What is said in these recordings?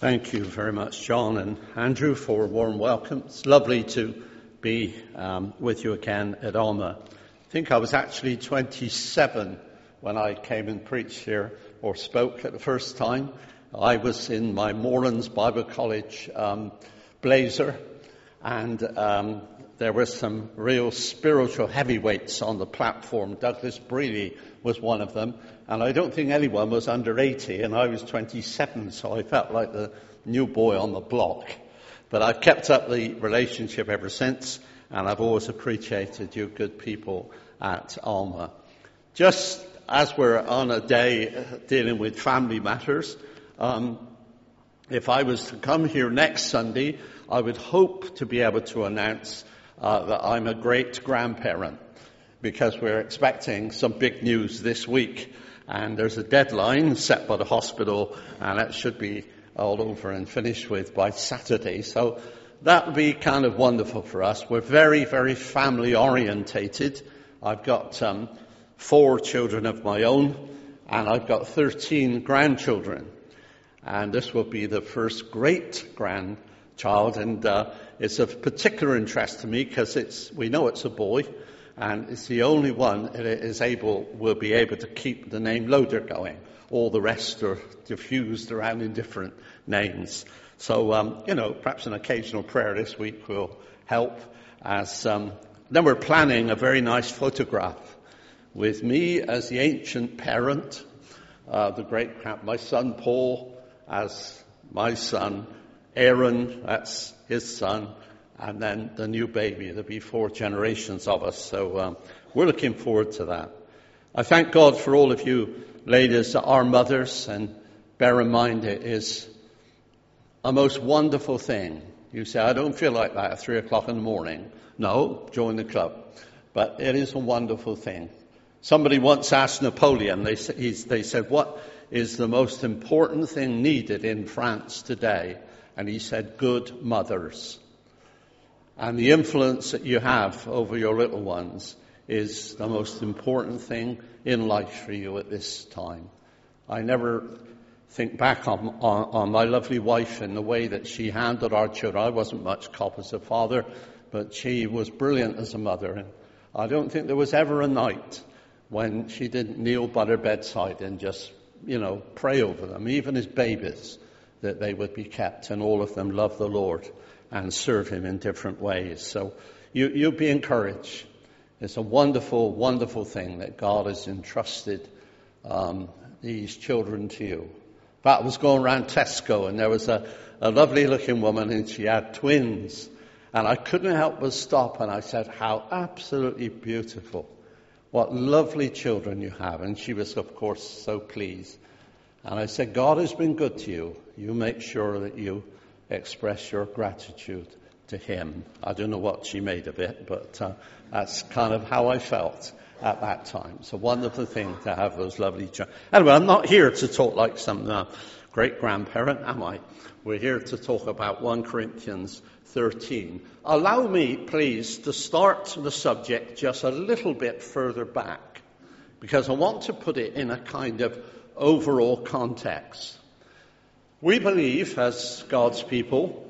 Thank you very much, John and Andrew, for a warm welcome. It's lovely to be with you again at Alma. I think I was actually 27 when I came and preached here or spoke at the first time. I was in my Moorlands Bible College blazer, and there were some real spiritual heavyweights on the platform. Douglas Brealey was one of them, and I don't think anyone was under 80, and I was 27, so I felt like the new boy on the block. But I've kept up the relationship ever since, and I've always appreciated you good people at Alma. Just as we're on a day dealing with family matters, if I was to come here next Sunday, I would hope to be able to announce that I'm a great-grandparent, because we're expecting some big news this week, and there's a deadline set by the hospital, and that should be all over and finished with by Saturday. So that would be kind of wonderful for us. We're very, very family-orientated. I've got 4 children of my own, and I've got 13 grandchildren. And this will be the first great-grandchild, and it's of particular interest to me because we know it's a boy, and it's the only one that will be able to keep the name Loader going. All the rest are diffused around in different names. So, perhaps an occasional prayer this week will help. Then we're planning a very nice photograph with me as the ancient parent, my son Paul as my son, Aaron, that's his son, and then the new baby. There'll be 4 generations of us, so we're looking forward to that. I thank God for all of you ladies that are mothers, and bear in mind it is a most wonderful thing. You say, I don't feel like that at 3 o'clock in the morning. No, join the club. But it is a wonderful thing. Somebody once asked Napoleon, they said, what is the most important thing needed in France today? And he said, good mothers. And the influence that you have over your little ones is the most important thing in life for you at this time. I never think back on my lovely wife and the way that she handled our children. I wasn't much cop as a father, but she was brilliant as a mother. And I don't think there was ever a night when she didn't kneel by their bedside and just, pray over them, even as babies, that they would be kept, and all of them love the Lord and serve him in different ways. So you be encouraged. It's a wonderful, wonderful thing that God has entrusted these children to you. In fact, I was going around Tesco, and there was a lovely looking woman, and she had twins. And I couldn't help but stop, and I said, how absolutely beautiful. What lovely children you have. And she was, of course, so pleased. And I said, God has been good to you. You make sure that you express your gratitude to him. I don't know what she made of it, but that's kind of how I felt at that time. It's a wonderful thing to have those lovely children. Anyway, I'm not here to talk like some great-grandparent, am I? We're here to talk about 1 Corinthians 13. Allow me, please, to start the subject just a little bit further back, because I want to put it in a kind of overall context. We believe, as God's people,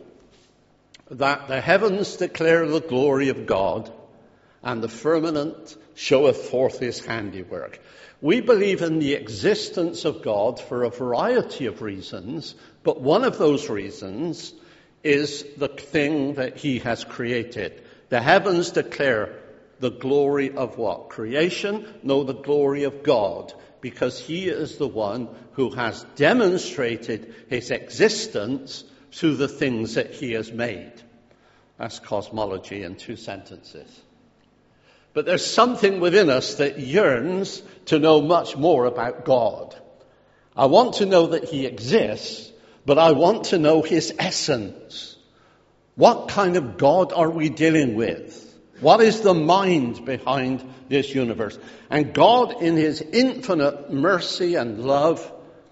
that the heavens declare the glory of God, and the firmament showeth forth his handiwork. We believe in the existence of God for a variety of reasons, but one of those reasons is the thing that he has created. The heavens declare the glory of what? Creation? No, the glory of God, because he is the one who has demonstrated his existence through the things that he has made. That's cosmology in 2 sentences. But there's something within us that yearns to know much more about God. I want to know that he exists, but I want to know his essence. What kind of God are we dealing with? What is the mind behind this universe? And God, in his infinite mercy and love,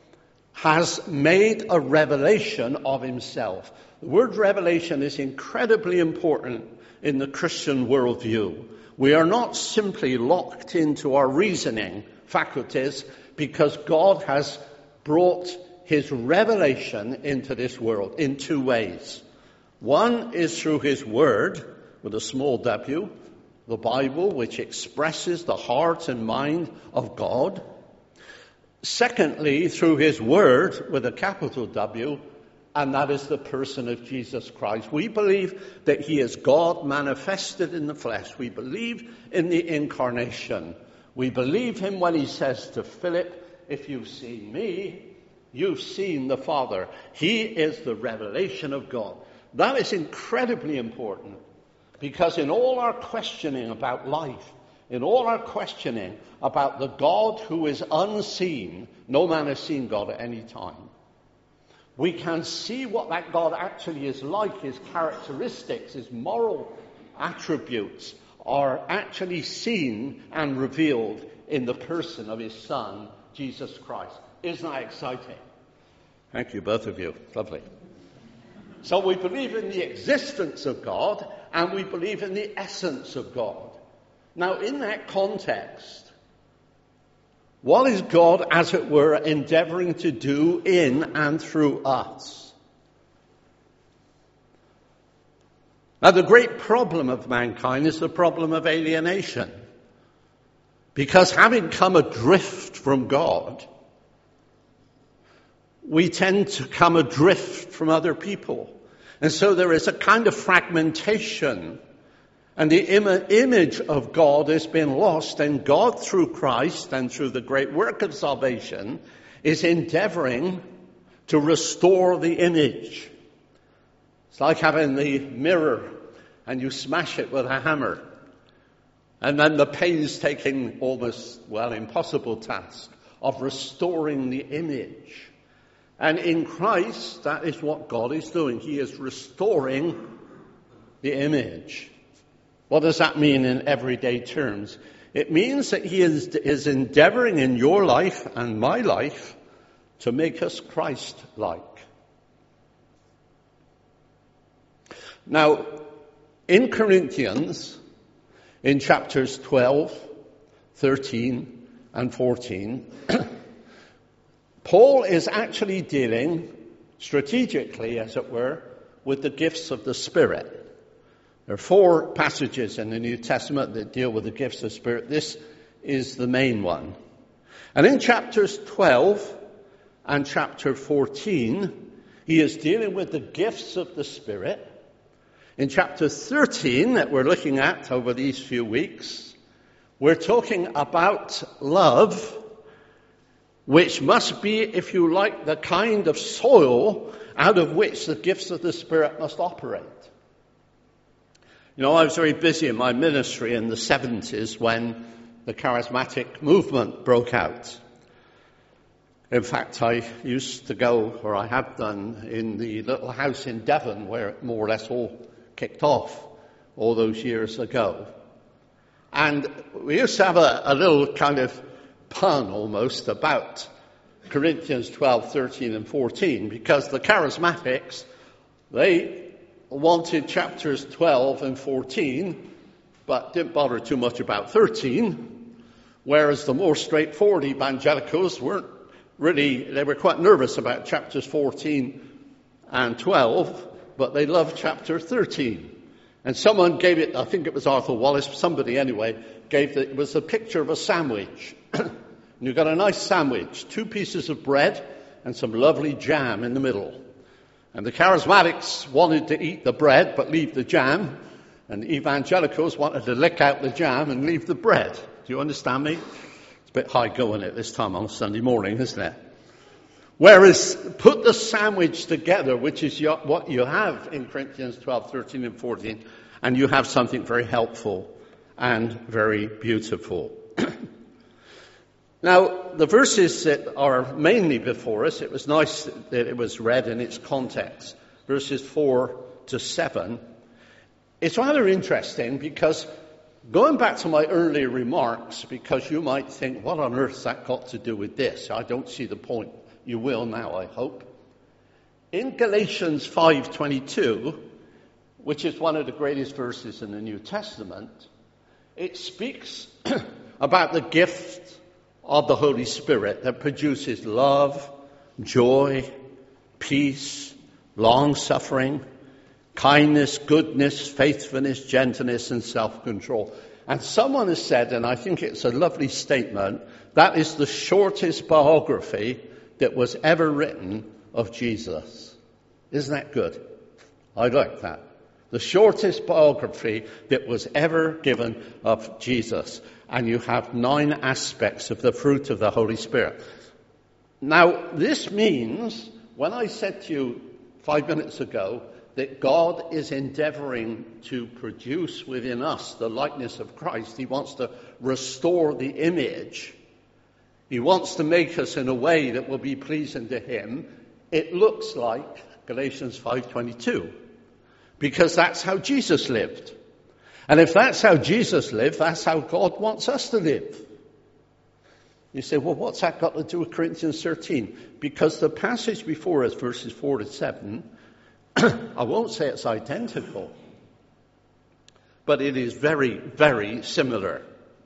has made a revelation of himself. The word revelation is incredibly important in the Christian worldview. We are not simply locked into our reasoning faculties because God has brought his revelation into this world in two ways. One is through his word, with a small w, the Bible, which expresses the heart and mind of God. Secondly, through his word, with a capital W, and that is the person of Jesus Christ. We believe that he is God manifested in the flesh. We believe in the incarnation. We believe him when he says to Philip, if you've seen me, you've seen the Father. He is the revelation of God. That is incredibly important, because in all our questioning about life, in all our questioning about the God who is unseen, no man has seen God at any time, we can see what that God actually is like. His characteristics, his moral attributes are actually seen and revealed in the person of his Son, Jesus Christ. Isn't that exciting? Thank you, both of you. Lovely. So we believe in the existence of God, and we believe in the essence of God. Now, in that context, what is God, as it were, endeavoring to do in and through us? Now, the great problem of mankind is the problem of alienation. Because having come adrift from God, we tend to come adrift from other people. And so there is a kind of fragmentation, and the image of God has been lost, and God, through Christ and through the great work of salvation, is endeavoring to restore the image. It's like having the mirror and you smash it with a hammer, and then the painstaking, almost, impossible task of restoring the image. And in Christ, that is what God is doing. He is restoring the image. What does that mean in everyday terms? It means that he is endeavoring in your life and my life to make us Christ-like. Now, in Corinthians, in chapters 12, 13, and 14, Paul is actually dealing strategically, as it were, with the gifts of the Spirit. There are 4 passages in the New Testament that deal with the gifts of the Spirit. This is the main one. And in chapters 12 and chapter 14, he is dealing with the gifts of the Spirit. In chapter 13, that we're looking at over these few weeks, we're talking about love, which must be, if you like, the kind of soil out of which the gifts of the Spirit must operate. You know, I was very busy in my ministry in the 70s when the charismatic movement broke out. In fact, I used to go, or I have done, in the little house in Devon where it more or less all kicked off all those years ago. And we used to have a little kind of pun almost about Corinthians 12, 13 and 14, because the charismatics, they wanted chapters 12 and 14, but didn't bother too much about 13, whereas the more straightforward evangelicals weren't really, they were quite nervous about chapters 14 and 12, but they loved chapter 13. And someone gave it, I think it was Arthur Wallace, somebody anyway, it was a picture of a sandwich. You've got a nice sandwich, 2 pieces of bread and some lovely jam in the middle. And the charismatics wanted to eat the bread but leave the jam, and the evangelicals wanted to lick out the jam and leave the bread. Do you understand me? It's a bit high going at this time on a Sunday morning, isn't it? Whereas, put the sandwich together, which is what you have in Corinthians 12, 13 and 14, and you have something very helpful and very beautiful. Now, the verses that are mainly before us, it was nice that it was read in its context, verses 4 to 7. It's rather interesting because, going back to my earlier remarks, because you might think, what on earth's that got to do with this? I don't see the point. You will now, I hope. In Galatians 5:22, which is one of the greatest verses in the New Testament, it speaks about the gift of the Holy Spirit that produces love, joy, peace, long-suffering, kindness, goodness, faithfulness, gentleness, and self-control. And someone has said, and I think it's a lovely statement, that is the shortest biography that was ever written of Jesus. Isn't that good? I like that. The shortest biography that was ever given of Jesus. And you have 9 aspects of the fruit of the Holy Spirit. Now, this means, when I said to you 5 minutes ago, that God is endeavoring to produce within us the likeness of Christ. He wants to restore the image. He wants to make us in a way that will be pleasing to him. It looks like Galatians 5:22, because that's how Jesus lived. And if that's how Jesus lived, that's how God wants us to live. You say, well, what's that got to do with Corinthians 13? Because the passage before us, verses 4 to 7, I won't say it's identical, but it is very, very similar.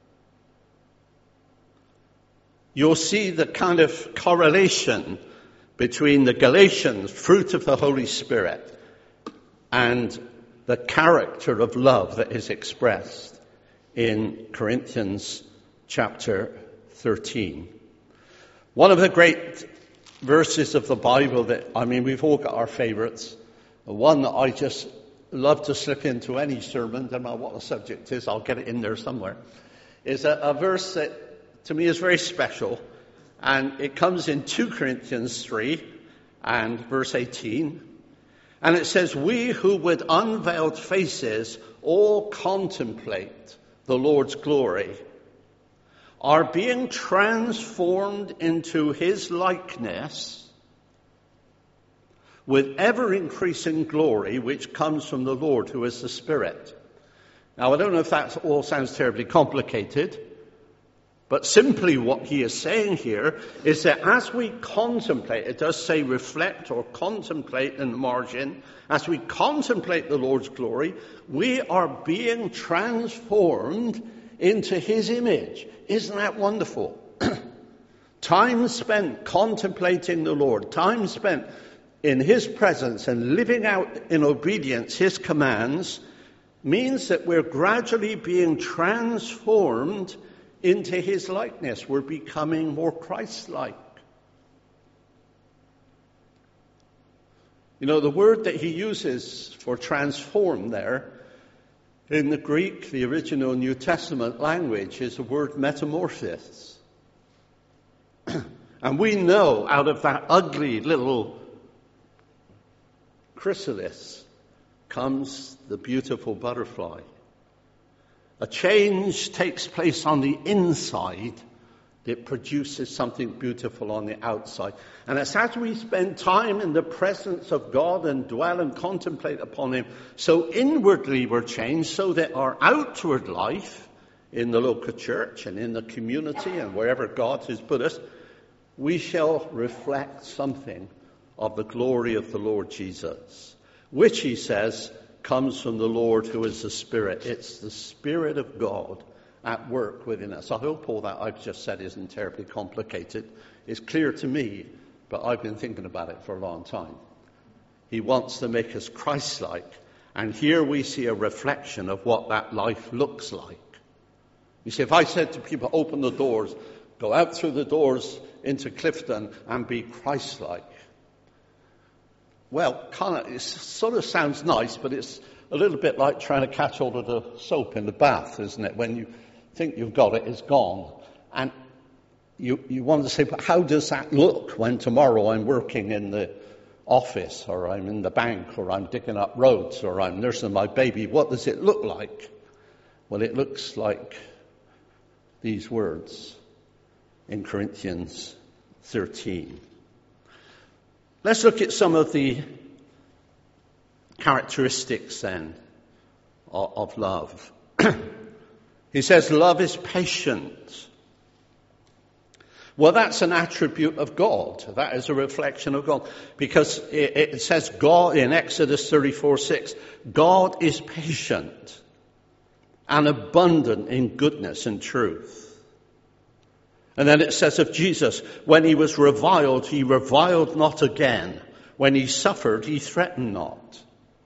You'll see the kind of correlation between the Galatians, fruit of the Holy Spirit, and the character of love that is expressed in Corinthians chapter 13. One of the great verses of the Bible that, we've all got our favorites. The one that I just love to slip into any sermon, no matter what the subject is, I'll get it in there somewhere, is a verse that to me is very special. And it comes in 2 Corinthians 3 and verse 18. And it says, we who with unveiled faces all contemplate the Lord's glory are being transformed into his likeness with ever-increasing glory, which comes from the Lord, who is the Spirit. Now, I don't know if that all sounds terribly complicated, but simply what he is saying here is that as we contemplate, it does say reflect or contemplate in the margin, as we contemplate the Lord's glory, we are being transformed into his image. Isn't that wonderful? Time spent contemplating the Lord, time spent in his presence and living out in obedience his commands, means that we're gradually being transformed into his likeness. We're becoming more Christ-like. You know, the word that he uses for transform there, in the Greek, the original New Testament language, is the word metamorphosis. And we know out of that ugly little chrysalis comes the beautiful butterfly. A change takes place on the inside that produces something beautiful on the outside. And it's as we spend time in the presence of God and dwell and contemplate upon him, so inwardly we're changed, so that our outward life in the local church and in the community and wherever God has put us, we shall reflect something of the glory of the Lord Jesus, which, he says, comes from the Lord who is the Spirit. It's the Spirit of God at work within us. I hope all that I've just said isn't terribly complicated. It's clear to me, but I've been thinking about it for a long time. He wants to make us Christ-like, and here we see a reflection of what that life looks like. You see, if I said to people, open the doors, go out through the doors into Clifton and be Christ-like, well, it sort of sounds nice, but it's a little bit like trying to catch all of the soap in the bath, isn't it? When you think you've got it, it's gone. And you want to say, but how does that look when tomorrow I'm working in the office, or I'm in the bank, or I'm digging up roads, or I'm nursing my baby? What does it look like? Well, it looks like these words in Corinthians 13. Let's look at some of the characteristics then of love. He says love is patient. Well, that's an attribute of God. That is a reflection of God. Because it says God in Exodus 34:6, God is patient and abundant in goodness and truth. And then it says of Jesus, when he was reviled, he reviled not again. When he suffered, he threatened not.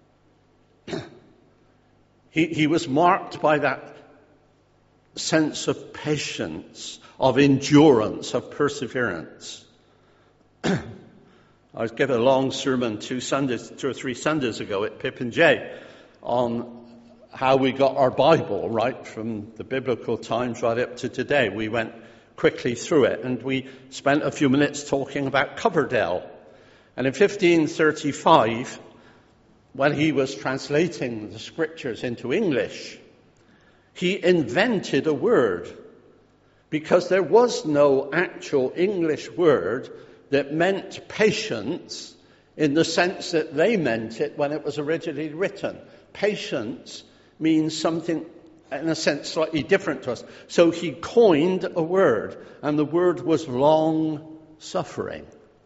He was marked by that sense of patience, of endurance, of perseverance. I was given a long sermon 2 or 3 Sundays ago at Pippin J on how we got our Bible, right, from the biblical times right up to today. We went quickly through it, and we spent a few minutes talking about Coverdale. And in 1535, when he was translating the scriptures into English, he invented a word, because there was no actual English word that meant patience in the sense that they meant it when it was originally written. Patience means something, in a sense, slightly different to us. So he coined a word, and the word was long-suffering.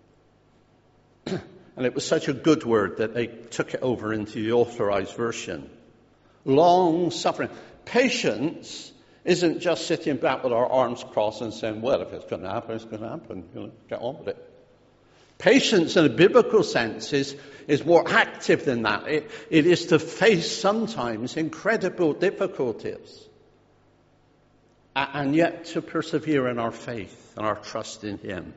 And it was such a good word that they took it over into the authorized version. Long-suffering. Patience isn't just sitting back with our arms crossed and saying, well, if it's going to happen, it's going to happen. Get on with it. Patience in a biblical sense is more active than that. It is to face sometimes incredible difficulties and yet to persevere in our faith and our trust in him.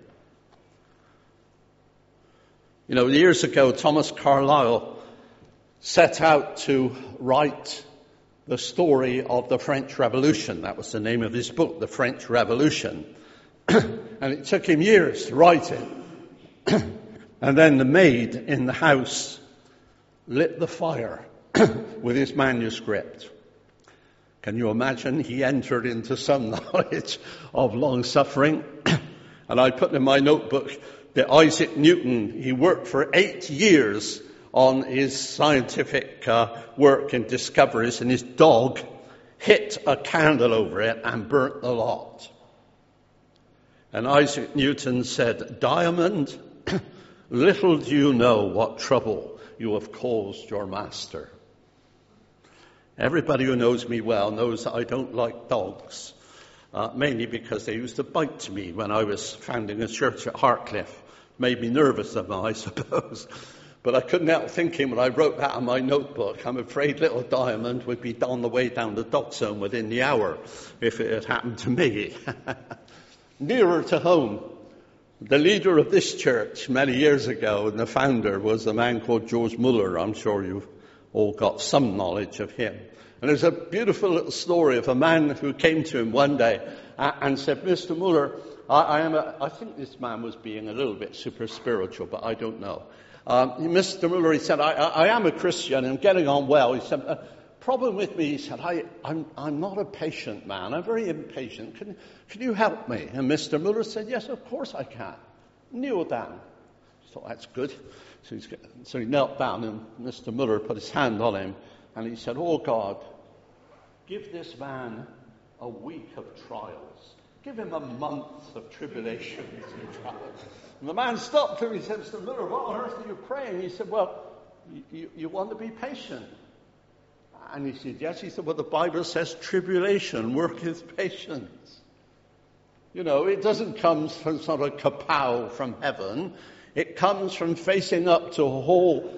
You know, years ago, Thomas Carlyle set out to write the story of the French Revolution. That was the name of his book, The French Revolution. And it took him years to write it. And then the maid in the house lit the fire with his manuscript. Can you imagine? He entered into some knowledge of long-suffering. And I put in my notebook that Isaac Newton, he worked for 8 years on his scientific work and discoveries, and his dog hit a candle over it and burnt the lot. And Isaac Newton said, "Diamond, little do you know what trouble you have caused your master." Everybody who knows me well knows that I don't like dogs, mainly because they used to bite me when I was founding a church at Hartcliffe. Made me nervous of them, I suppose. But I couldn't help thinking when I wrote that in my notebook, I'm afraid little Diamond would be on the way down the dock zone within the hour if it had happened to me. Nearer to home, the leader of this church many years ago and the founder was a man called George Muller. I'm sure you've all got some knowledge of him. And there's a beautiful little story of a man who came to him one day and said, "Mr. Muller, I think this man was being a little bit super spiritual, but I don't know. Mr. Muller," he said, I am a Christian and getting on well. He said, problem with me, he said, I'm not a patient man. I'm very impatient. Can you help me? And Mr. Muller said, "Yes, of course I can. Kneel down." I thought, that's good. So he knelt down and Mr. Muller put his hand on him and he said, "Oh God, give this man a week of trials. Give him a month of tribulations and trials." And the man stopped him. He said, "Mr. Muller, what on earth are you praying?" He said, "Well, you want to be patient." And he said, "Yes." He said, "Well, the Bible says tribulation worketh patience." You know, it doesn't come from sort of kapow from heaven. It comes from facing up to a whole,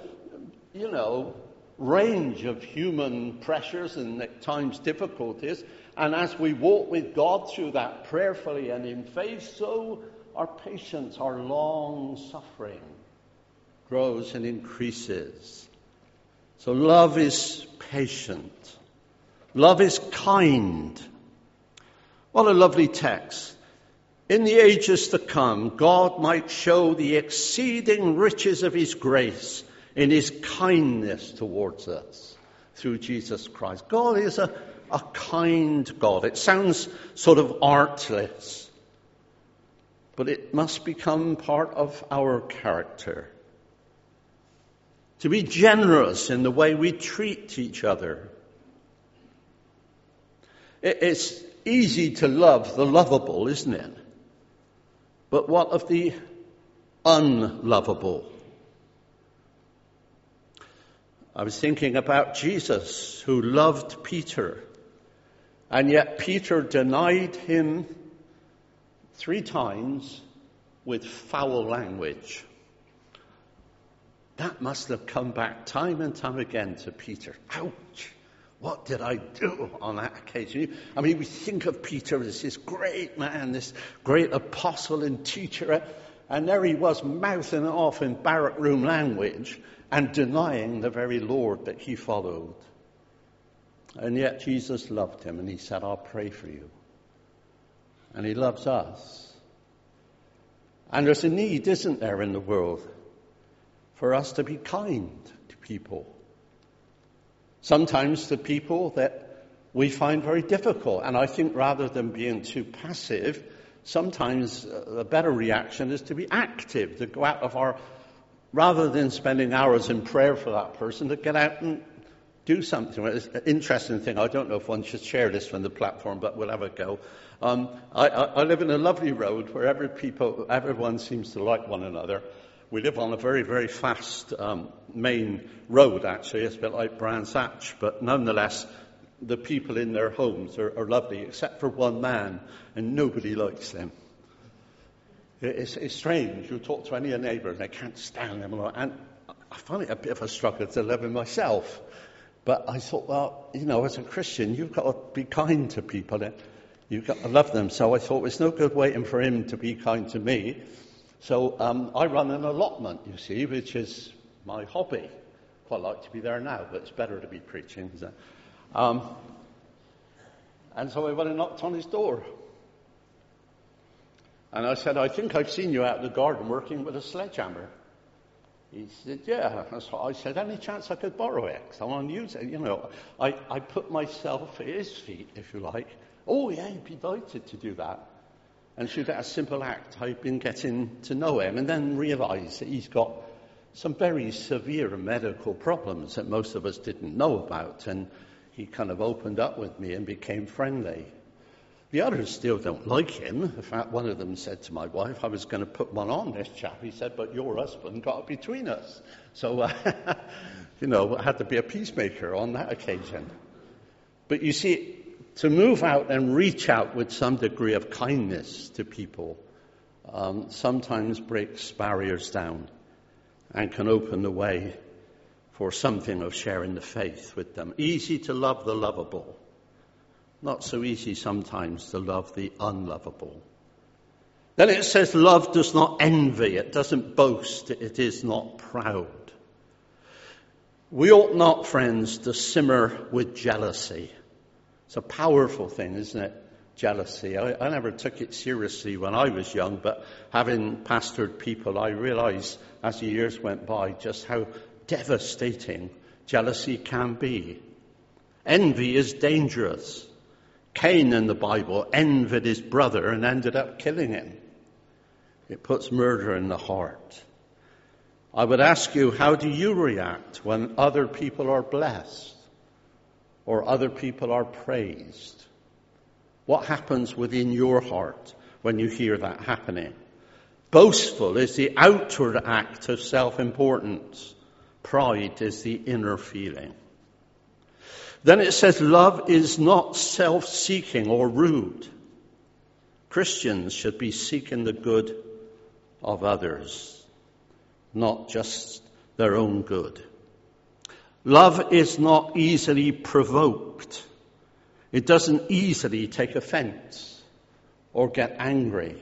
range of human pressures and at times difficulties. And as we walk with God through that prayerfully and in faith, so our patience, our long-suffering grows and increases. So love is patient. Love is kind. What a lovely text. In the ages to come, God might show the exceeding riches of his grace in his kindness towards us through Jesus Christ. God is a kind God. It sounds sort of artless, but it must become part of our character. To be generous in the way we treat each other. It's easy to love the lovable, isn't it? But what of the unlovable? I was thinking about Jesus, who loved Peter, and yet Peter denied him 3 times with foul language. That must have come back time and time again to Peter. Ouch! What did I do on that occasion? I mean, we think of Peter as this great man, this great apostle and teacher, and there he was mouthing it off in barrack room language and denying the very Lord that he followed. And yet Jesus loved him and he said, I'll pray for you. And he loves us. And there's a need, isn't there, in the world for us to be kind to people. Sometimes to people that we find very difficult. And I think rather than being too passive, sometimes a better reaction is to be active, to go out of our, rather than spending hours in prayer for that person, to get out and do something. It's an interesting thing. I don't know if one should share this from the platform, but we'll have a go. I live in a lovely road where everyone seems to like one another. We live on a very, very fast main road, actually. It's a bit like Brands Hatch, but nonetheless, the people in their homes are lovely, except for one man, and nobody likes them. It's strange. You talk to any neighbour, and they can't stand them. And I find it a bit of a struggle to live with myself. But I thought, well, as a Christian, you've got to be kind to people. You've got to love them. So I thought, it's no good waiting for him to be kind to me. So I run an allotment, you see, which is my hobby. Quite like to be there now, but it's better to be preaching, isn't it? And so I went and knocked on his door. And I said, I think I've seen you out in the garden working with a sledgehammer. He said, yeah. So I said, any chance I could borrow it? Because I want to use it. I put myself at his feet, if you like. Oh, yeah, he'd be delighted to do that. And through that simple act, I've been getting to know him and then realised that he's got some very severe medical problems that most of us didn't know about. And he kind of opened up with me and became friendly. The others still don't like him. In fact, one of them said to my wife, I was going to put one on this chap. He said, but your husband got between us. So, I had to be a peacemaker on that occasion. But you see, to move out and reach out with some degree of kindness to people sometimes breaks barriers down and can open the way for something of sharing the faith with them. Easy to love the lovable. Not so easy sometimes to love the unlovable. Then it says love does not envy. It doesn't boast. It is not proud. We ought not, friends, to simmer with jealousy. It's a powerful thing, isn't it? Jealousy. I never took it seriously when I was young, but having pastored people, I realized as the years went by just how devastating jealousy can be. Envy is dangerous. Cain in the Bible envied his brother and ended up killing him. It puts murder in the heart. I would ask you, how do you react when other people are blessed or other people are praised? What happens within your heart when you hear that happening? Boastful is the outward act of self-importance. Pride is the inner feeling. Then it says love is not self-seeking or rude. Christians should be seeking the good of others, not just their own good. Love is not easily provoked. It doesn't easily take offense or get angry.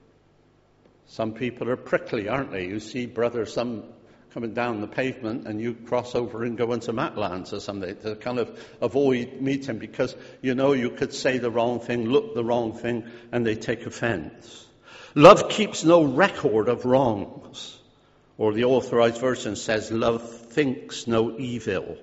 Some people are prickly, aren't they? You see some coming down the pavement and you cross over and go into Matlands or something to kind of avoid meeting because you could say the wrong thing, look the wrong thing, and they take offense. Love keeps no record of wrongs. Or the Authorized Version says, love thinks no evil.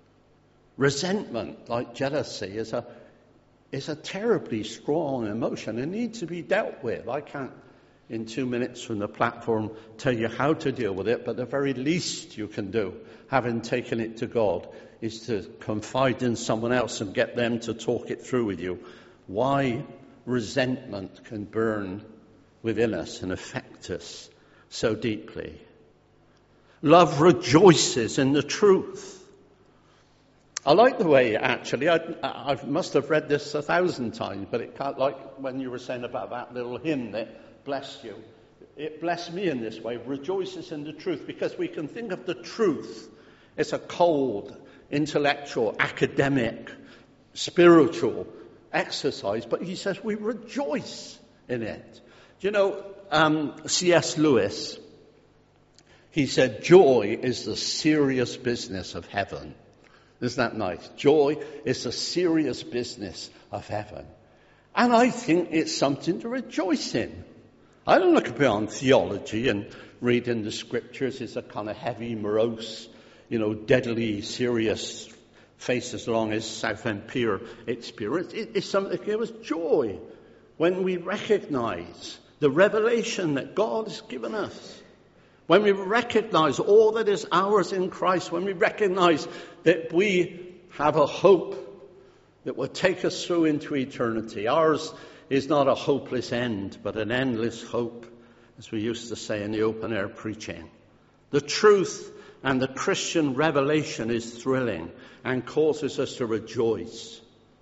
Resentment, like jealousy, is a terribly strong emotion. It needs to be dealt with. I can't, in 2 minutes from the platform, tell you how to deal with it, but the very least you can do, having taken it to God, is to confide in someone else and get them to talk it through with you. Why resentment can burn within us and affect us so deeply. Love rejoices in the truth. I like the way, actually, I must have read this 1,000 times, but it can't, like when you were saying about that little hymn that blessed you. It blessed me in this way, rejoices in the truth, because we can think of the truth as a cold, intellectual, academic, spiritual exercise, but he says we rejoice in it. Do you know, C.S. Lewis, he said, joy is the serious business of heaven. Isn't that nice? Joy is the serious business of heaven. And I think it's something to rejoice in. I don't look beyond theology and reading the scriptures as a kind of heavy, morose, deadly, serious, faces along his Southend Pier experience. It's something that gives us joy when we recognize the revelation that God has given us. When we recognize all that is ours in Christ, when we recognize that we have a hope that will take us through into eternity. Ours is not a hopeless end, but an endless hope, as we used to say in the open-air preaching. The truth and the Christian revelation is thrilling and causes us to rejoice.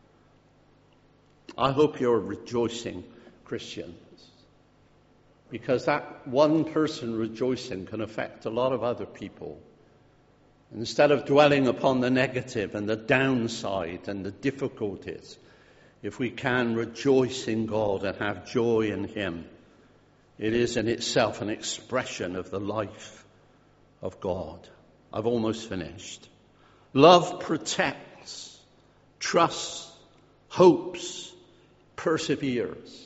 I hope you're rejoicing, Christians, because that one person rejoicing can affect a lot of other people. Instead of dwelling upon the negative and the downside and the difficulties, if we can rejoice in God and have joy in Him, it is in itself an expression of the life of God. I've almost finished. Love protects, trusts, hopes, perseveres.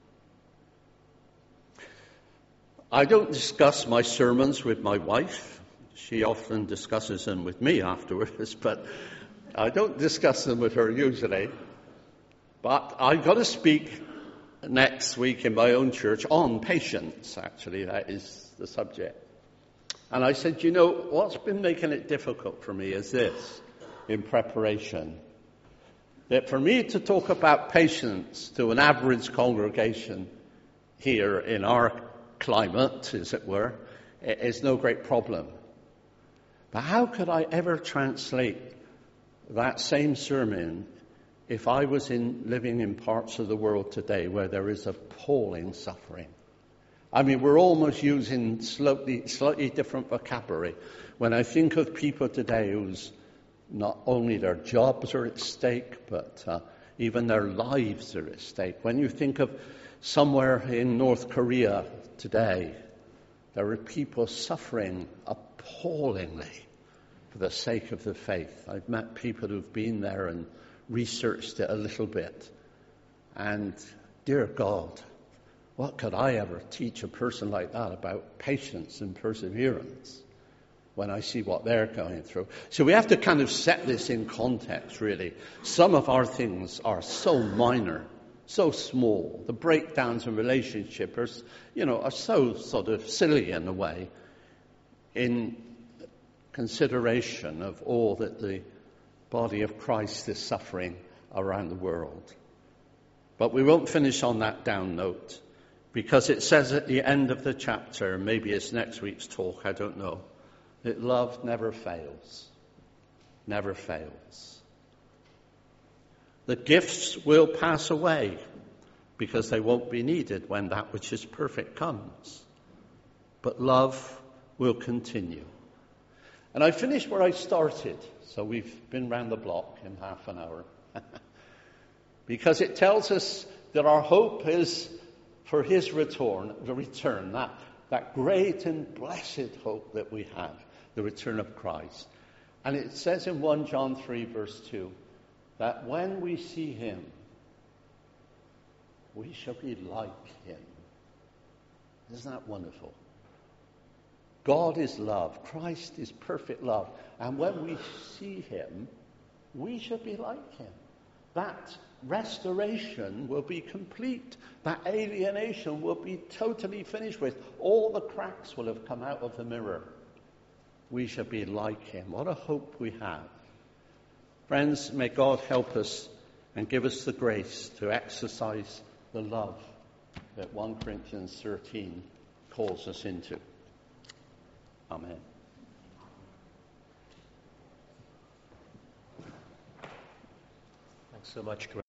I don't discuss my sermons with my wife. She often discusses them with me afterwards, but I don't discuss them with her usually. But I've got to speak next week in my own church on patience, actually. That is the subject. And I said, what's been making it difficult for me is this, in preparation. That for me to talk about patience to an average congregation here in our climate, as it were, is no great problem. But how could I ever translate that same sermon if I was living in parts of the world today where there is appalling suffering? I mean, we're almost using slightly different vocabulary. When I think of people today whose not only their jobs are at stake, but even their lives are at stake. When you think of somewhere in North Korea today, there are people suffering appallingly for the sake of the faith. I've met people who've been there and researched it a little bit. And dear God, what could I ever teach a person like that about patience and perseverance when I see what they're going through? So we have to kind of set this in context, really. Some of our things are so minor, so small. The breakdowns in relationship are so sort of silly in a way in consideration of all that the body of Christ is suffering around the world. But we won't finish on that down note, because it says at the end of the chapter, maybe it's next week's talk, I don't know, that love never fails. Never fails. The gifts will pass away because they won't be needed when that which is perfect comes. But love will continue. And I finished where I started, so we've been round the block in half an hour. Because it tells us that our hope is for His return, that great and blessed hope that we have, the return of Christ. And it says in 1 John 3 verse 2, that when we see Him, we shall be like Him. Isn't that wonderful? God is love. Christ is perfect love. And when we see Him, we shall be like Him. That restoration will be complete. That alienation will be totally finished with. All the cracks will have come out of the mirror. We shall be like Him. What a hope we have. Friends, may God help us and give us the grace to exercise the love that 1 Corinthians 13 calls us into. Amen. so much, Greg.